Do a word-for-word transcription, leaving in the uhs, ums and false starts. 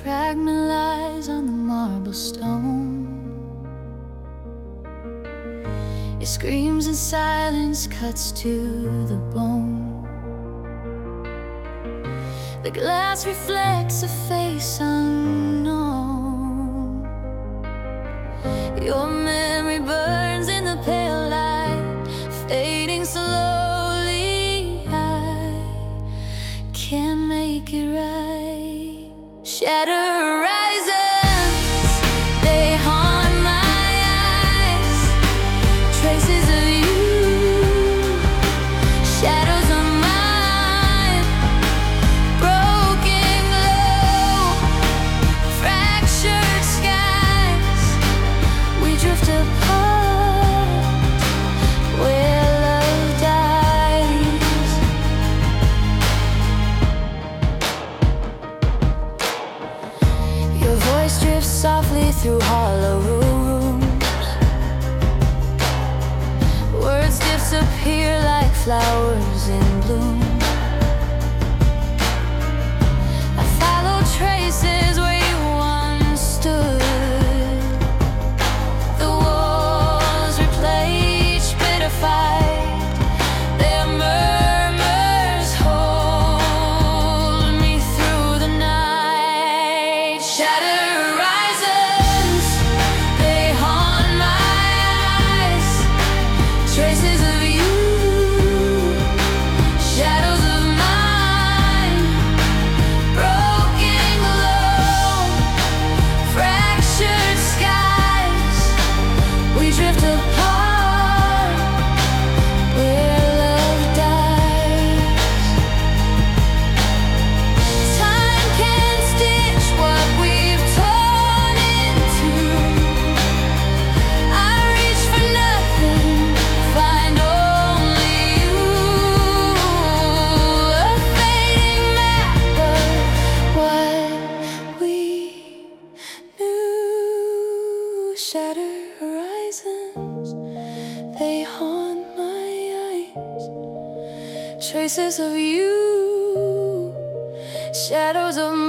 fragment lies on the marble stone. It screams and silence cuts to the bone. The glass reflects a face unknown. Your memory burns in the pale light, fading slowly. I can't make it right. Shatter horizons, they haunt my eyes. Traces of you, shadows of mine. Broken glow, fractured skies. We drift apart where love dies. Your voice drifts softly through hollow rooms. Words disappear like flowers in bloom. I follow traces where you once stood. The walls replay each bitter fight. Their murmurs hold me through the night. Shatter horizons, they haunt my eyes. Traces of you, shadows of mine. Broken glow, fractured skies. We drift apart where love dies. Time can stitch what we've torn into. I reach for nothing, find only you. A fading map of what we knew. Shatter horizons, they haunt my eyes. Traces of you, shadows of